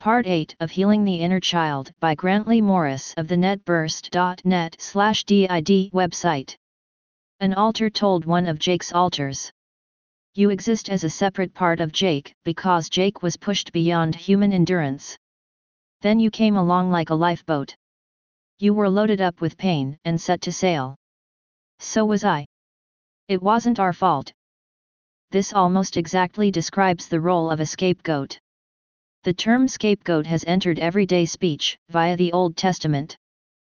Part 8 of Healing the Inner Child by Grantley Morris of the netburst.net/did website. An altar told one of Jake's altars. You exist as a separate part of Jake because Jake was pushed beyond human endurance. Then you came along like a lifeboat. You were loaded up with pain and set to sail. So was I. It wasn't our fault. This almost exactly describes the role of a scapegoat. The term scapegoat has entered everyday speech via the Old Testament.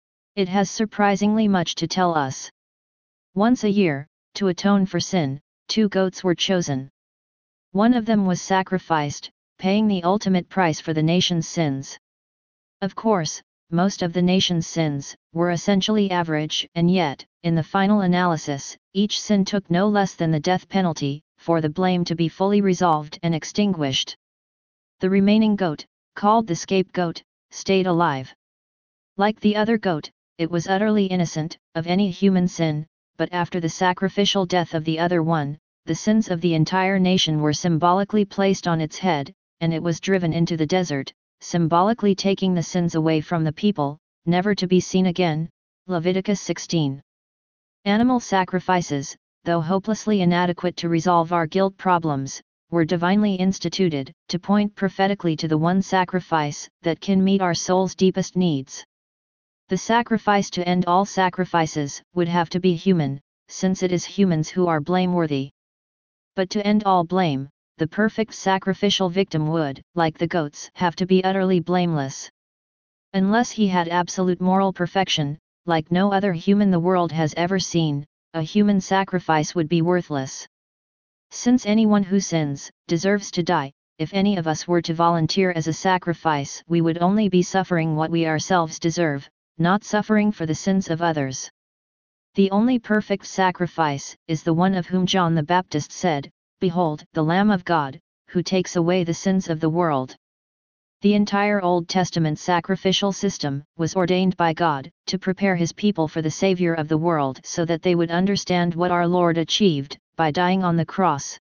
It has surprisingly much to tell us. Once a year, to atone for sin, 2 goats were chosen. One of them was sacrificed, paying the ultimate price for the nation's sins. Of course, most of the nation's sins were essentially average, and yet, in the final analysis, each sin took no less than the death penalty, for the blame to be fully resolved and extinguished. The remaining goat, called the scapegoat, stayed alive. Like the other goat, it was utterly innocent of any human sin, but after the sacrificial death of the other one, the sins of the entire nation were symbolically placed on its head, and it was driven into the desert, symbolically taking the sins away from the people, never to be seen again. Leviticus 16. Animal sacrifices, though hopelessly inadequate to resolve our guilt problems, were divinely instituted to point prophetically to the one sacrifice that can meet our soul's deepest needs. The sacrifice to end all sacrifices would have to be human, since it is humans who are blameworthy. But to end all blame, the perfect sacrificial victim would, like the goats, have to be utterly blameless. Unless he had absolute moral perfection, like no other human the world has ever seen, a human sacrifice would be worthless. Since anyone who sins deserves to die, if any of us were to volunteer as a sacrifice, we would only be suffering what we ourselves deserve, not suffering for the sins of others. The only perfect sacrifice is the one of whom John the Baptist said, "Behold, the Lamb of God, who takes away the sins of the world." The entire Old Testament sacrificial system was ordained by God to prepare His people for the Savior of the world so that they would understand what our Lord achieved by dying on the cross.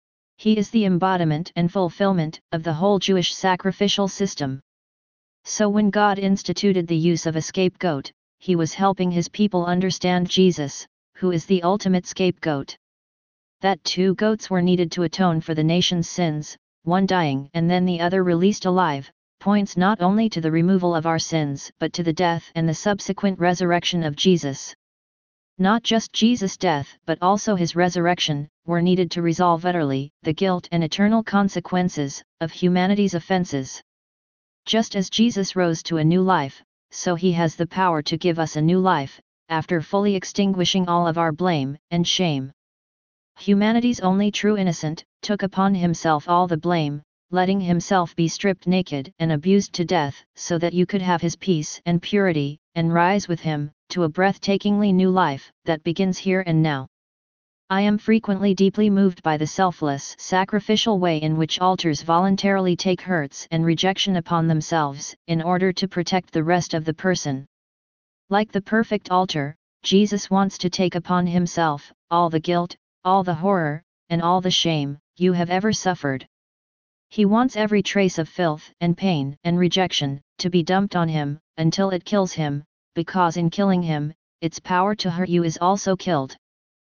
He is the embodiment and fulfillment of the whole Jewish sacrificial system. So when God instituted the use of a scapegoat, He was helping His people understand Jesus, who is the ultimate scapegoat. That 2 goats were needed to atone for the nation's sins, one dying and then the other released alive, points not only to the removal of our sins but to the death and the subsequent resurrection of Jesus. Not just Jesus' death but also His resurrection were needed to resolve utterly the guilt and eternal consequences of humanity's offenses. Just as Jesus rose to a new life, so He has the power to give us a new life, after fully extinguishing all of our blame and shame. Humanity's only true innocent took upon Himself all the blame, letting Himself be stripped naked and abused to death so that you could have His peace and purity, and rise with Him to a breathtakingly new life that begins here and now. I am frequently deeply moved by the selfless, sacrificial way in which altars voluntarily take hurts and rejection upon themselves in order to protect the rest of the person. Like the perfect altar, Jesus wants to take upon Himself all the guilt, all the horror, and all the shame you have ever suffered. He wants every trace of filth and pain and rejection to be dumped on Him until it kills Him, because in killing Him, its power to hurt you is also killed.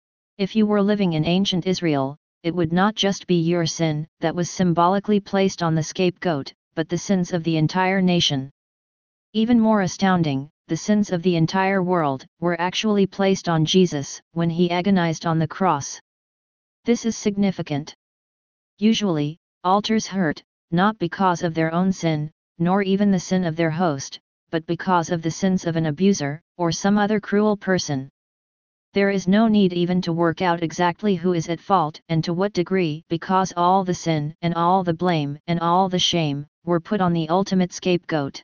If you were living in ancient Israel, it would not just be your sin that was symbolically placed on the scapegoat, but the sins of the entire nation. Even more astounding, the sins of the entire world were actually placed on Jesus when He agonized on the cross. This is significant. Usually, altars hurt, not because of their own sin, nor even the sin of their host, but because of the sins of an abuser, or some other cruel person. There is no need even to work out exactly who is at fault and to what degree, because all the sin and all the blame and all the shame were put on the ultimate scapegoat.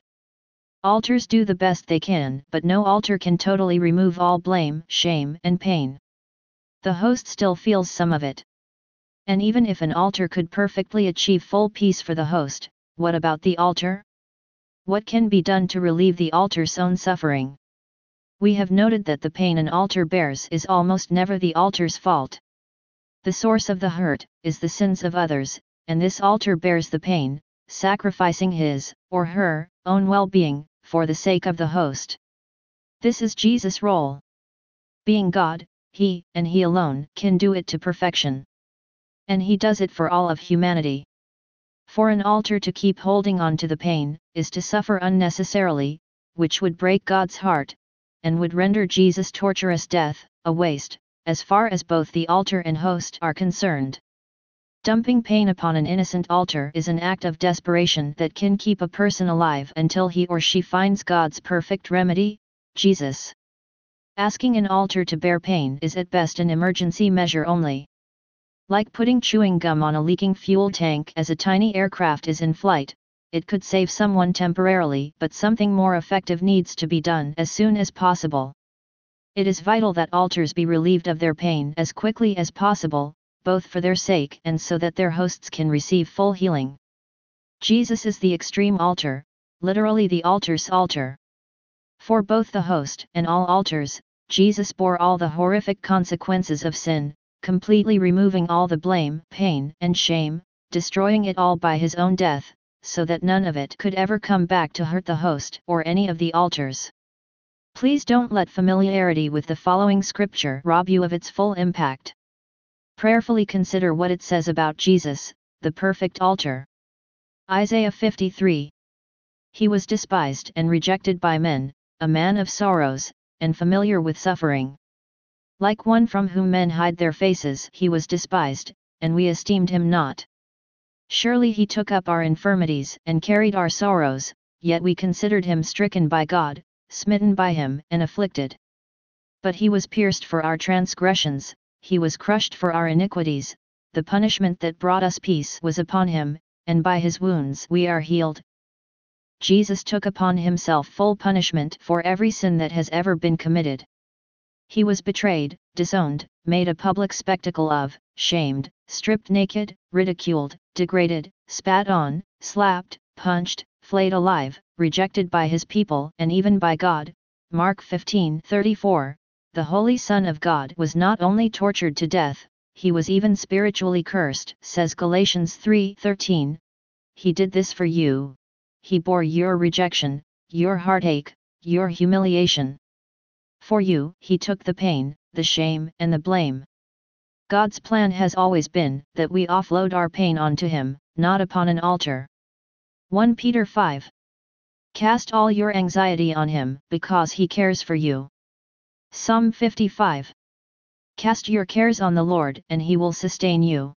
Altars do the best they can, but no altar can totally remove all blame, shame, and pain. The host still feels some of it. And even if an altar could perfectly achieve full peace for the host, what about the altar? What can be done to relieve the altar's own suffering? We have noted that the pain an altar bears is almost never the altar's fault. The source of the hurt is the sins of others, and this altar bears the pain, sacrificing his, or her, own well-being, for the sake of the host. This is Jesus' role. Being God, he, and he alone, can do it to perfection. And he does it for all of humanity. For an altar to keep holding on to the pain, is to suffer unnecessarily, which would break God's heart, and would render Jesus' torturous death a waste, as far as both the altar and host are concerned. Dumping pain upon an innocent altar is an act of desperation that can keep a person alive until he or she finds God's perfect remedy, Jesus. Asking an altar to bear pain is at best an emergency measure only. Like putting chewing gum on a leaking fuel tank as a tiny aircraft is in flight, it could save someone temporarily, but something more effective needs to be done as soon as possible. It is vital that altars be relieved of their pain as quickly as possible, both for their sake and so that their hosts can receive full healing. Jesus is the extreme altar, literally the altar's altar. For both the host and all altars, Jesus bore all the horrific consequences of sin, completely removing all the blame, pain, and shame, destroying it all by his own death, so that none of it could ever come back to hurt the host or any of the altars. Please don't let familiarity with the following scripture rob you of its full impact. Prayerfully consider what it says about Jesus, the perfect altar. Isaiah 53. He was despised and rejected by men, a man of sorrows, and familiar with suffering. Like one from whom men hide their faces, he was despised, and we esteemed him not. Surely he took up our infirmities and carried our sorrows, yet we considered him stricken by God, smitten by him and afflicted. But he was pierced for our transgressions, he was crushed for our iniquities, the punishment that brought us peace was upon him, and by his wounds we are healed. Jesus took upon himself full punishment for every sin that has ever been committed. He was betrayed, disowned, made a public spectacle of, shamed, stripped naked, ridiculed, degraded, spat on, slapped, punched, flayed alive, rejected by his people and even by God. Mark 15:34. The Holy Son of God was not only tortured to death, he was even spiritually cursed, says Galatians 3:13. He did this for you. He bore your rejection, your heartache, your humiliation. For you, he took the pain, the shame, and the blame. God's plan has always been that we offload our pain onto him, not upon an altar. 1 Peter 5. Cast all your anxiety on him, because he cares for you. Psalm 55. Cast your cares on the Lord, and he will sustain you.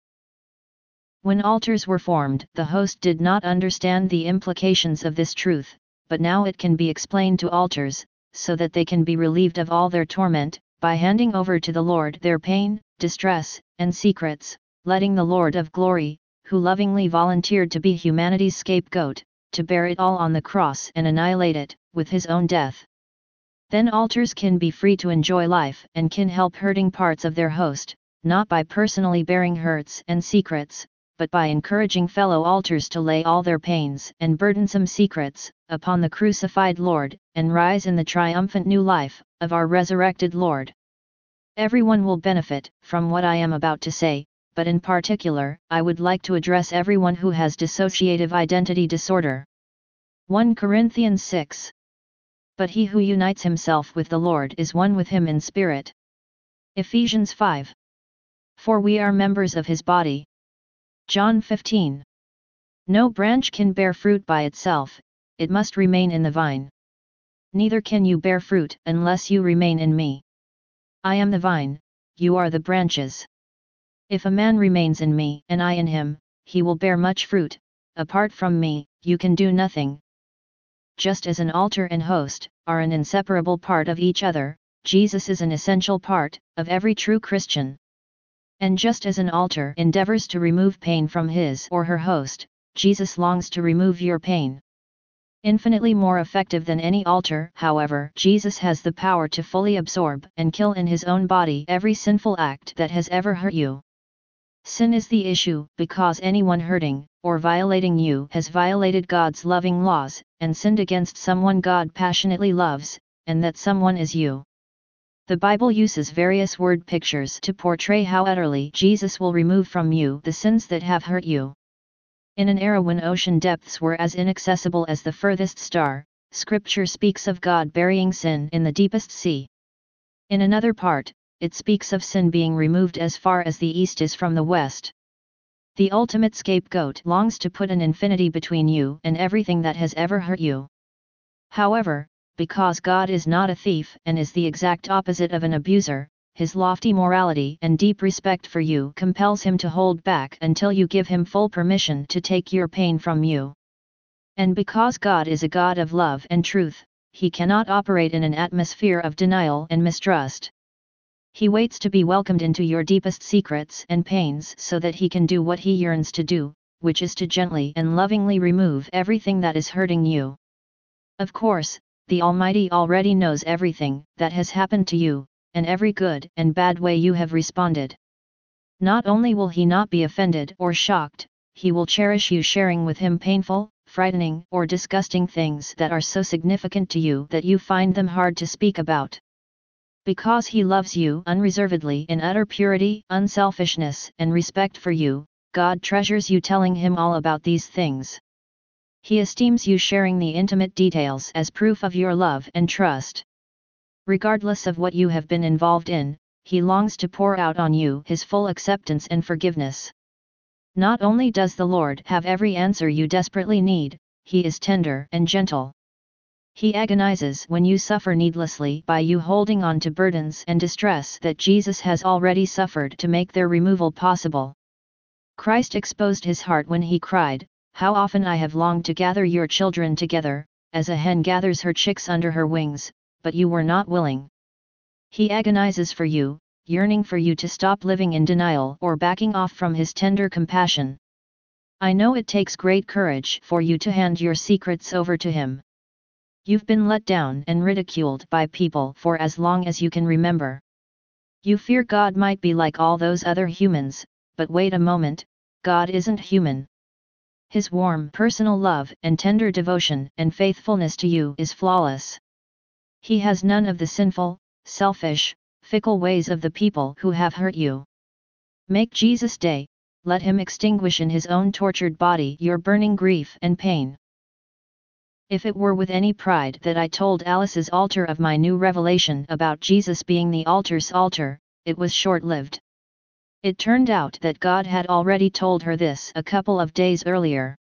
When altars were formed, the host did not understand the implications of this truth, but now it can be explained to altars, so that they can be relieved of all their torment, by handing over to the Lord their pain, distress, and secrets, letting the Lord of glory, who lovingly volunteered to be humanity's scapegoat, to bear it all on the cross and annihilate it, with his own death. Then altars can be free to enjoy life and can help hurting parts of their host, not by personally bearing hurts and secrets, but by encouraging fellow altars to lay all their pains and burdensome secrets upon the crucified Lord, and rise in the triumphant new life of our resurrected Lord. Everyone will benefit from what I am about to say, but in particular, I would like to address everyone who has dissociative identity disorder. 1 Corinthians 6. But he who unites himself with the Lord is one with him in spirit. Ephesians 5. For we are members of his body. John 15. No branch can bear fruit by itself, it must remain in the vine. Neither can you bear fruit unless you remain in me. I am the vine, you are the branches. If a man remains in me and I in him, he will bear much fruit. Apart from me, you can do nothing. Just as an altar and host are an inseparable part of each other, Jesus is an essential part of every true Christian. And just as an altar endeavors to remove pain from his or her host, Jesus longs to remove your pain. Infinitely more effective than any altar, however, Jesus has the power to fully absorb and kill in his own body every sinful act that has ever hurt you. Sin is the issue, because anyone hurting or violating you has violated God's loving laws, and sinned against someone God passionately loves, and that someone is you. The Bible uses various word pictures to portray how utterly Jesus will remove from you the sins that have hurt you. In an era when ocean depths were as inaccessible as the furthest star, Scripture speaks of God burying sin in the deepest sea. In another part, it speaks of sin being removed as far as the east is from the west. The ultimate scapegoat longs to put an infinity between you and everything that has ever hurt you. However, because God is not a thief and is the exact opposite of an abuser, his lofty morality and deep respect for you compels him to hold back until you give him full permission to take your pain from you. And because God is a God of love and truth, he cannot operate in an atmosphere of denial and mistrust. He waits to be welcomed into your deepest secrets and pains so that he can do what he yearns to do, which is to gently and lovingly remove everything that is hurting you. Of course, the Almighty already knows everything that has happened to you, and every good and bad way you have responded. Not only will he not be offended or shocked, he will cherish you sharing with him painful, frightening or disgusting things that are so significant to you that you find them hard to speak about. Because he loves you unreservedly in utter purity, unselfishness and respect for you, God treasures you telling him all about these things. He esteems you sharing the intimate details as proof of your love and trust. Regardless of what you have been involved in, he longs to pour out on you his full acceptance and forgiveness. Not only does the Lord have every answer you desperately need, he is tender and gentle. He agonizes when you suffer needlessly by you holding on to burdens and distress that Jesus has already suffered to make their removal possible. Christ exposed his heart when he cried, "How often I have longed to gather your children together, as a hen gathers her chicks under her wings, but you were not willing." He agonizes for you, yearning for you to stop living in denial or backing off from his tender compassion. I know it takes great courage for you to hand your secrets over to him. You've been let down and ridiculed by people for as long as you can remember. You fear God might be like all those other humans, but wait a moment, God isn't human. His warm personal love and tender devotion and faithfulness to you is flawless. He has none of the sinful, selfish, fickle ways of the people who have hurt you. Make Jesus day, let him extinguish in his own tortured body your burning grief and pain. If it were with any pride that I told Alice's altar of my new revelation about Jesus being the altar's altar, it was short-lived. It turned out that God had already told her this a couple of days earlier.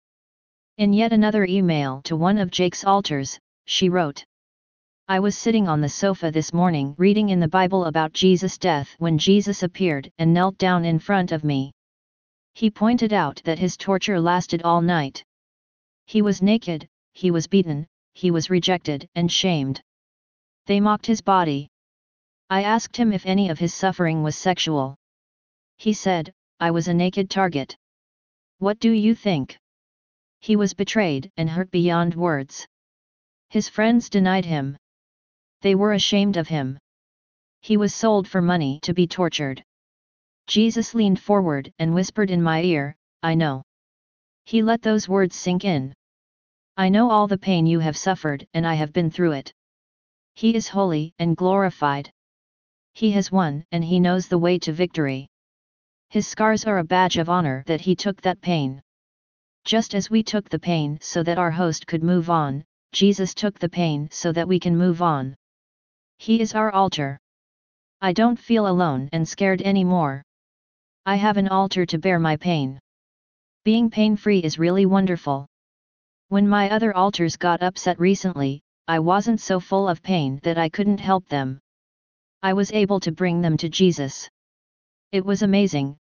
In yet another email to one of Jake's altars, she wrote, "I was sitting on the sofa this morning reading in the Bible about Jesus' death when Jesus appeared and knelt down in front of me. He pointed out that his torture lasted all night. He was naked, he was beaten, he was rejected and shamed. They mocked his body. I asked him if any of his suffering was sexual. He said, I was a naked target. What do you think? He was betrayed and hurt beyond words. His friends denied him. They were ashamed of him. He was sold for money to be tortured." Jesus leaned forward and whispered in my ear, "I know." He let those words sink in. "I know all the pain you have suffered and I have been through it. He is holy and glorified. He has won and he knows the way to victory. His scars are a badge of honor that he took that pain. Just as we took the pain so that our host could move on, Jesus took the pain so that we can move on. He is our altar. I don't feel alone and scared anymore. I have an altar to bear my pain. Being pain-free is really wonderful. When my other altars got upset recently, I wasn't so full of pain that I couldn't help them. I was able to bring them to Jesus. It was amazing."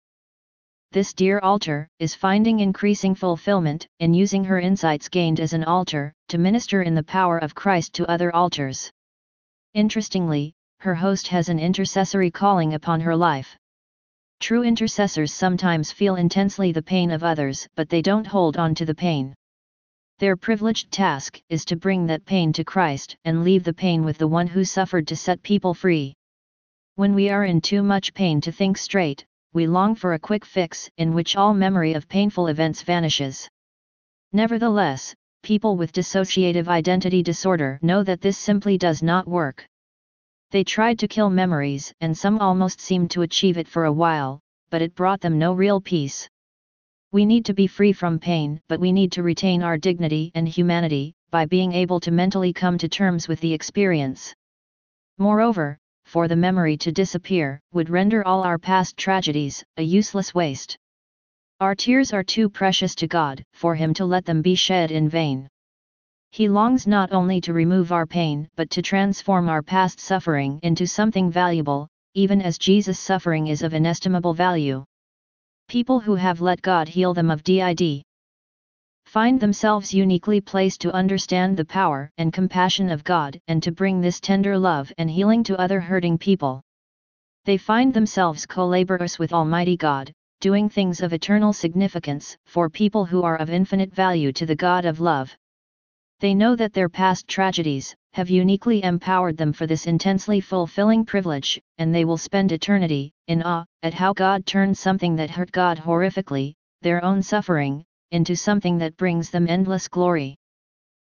This dear altar is finding increasing fulfillment in using her insights gained as an altar to minister in the power of Christ to other altars. Interestingly, her host has an intercessory calling upon her life. True intercessors sometimes feel intensely the pain of others, but they don't hold on to the pain. Their privileged task is to bring that pain to Christ and leave the pain with the one who suffered to set people free. When we are in too much pain to think straight, we long for a quick fix in which all memory of painful events vanishes. Nevertheless, people with dissociative identity disorder know that this simply does not work. They tried to kill memories and some almost seemed to achieve it for a while, but it brought them no real peace. We need to be free from pain, but we need to retain our dignity and humanity, by being able to mentally come to terms with the experience. Moreover, for the memory to disappear, would render all our past tragedies a useless waste. Our tears are too precious to God, for Him to let them be shed in vain. He longs not only to remove our pain, but to transform our past suffering into something valuable, even as Jesus' suffering is of inestimable value. People who have let God heal them of DID find themselves uniquely placed to understand the power and compassion of God and to bring this tender love and healing to other hurting people. They find themselves co-laborers with Almighty God, doing things of eternal significance for people who are of infinite value to the God of love. They know that their past tragedies have uniquely empowered them for this intensely fulfilling privilege, and they will spend eternity in awe at how God turned something that hurt God horrifically, their own suffering, into something that brings them endless glory.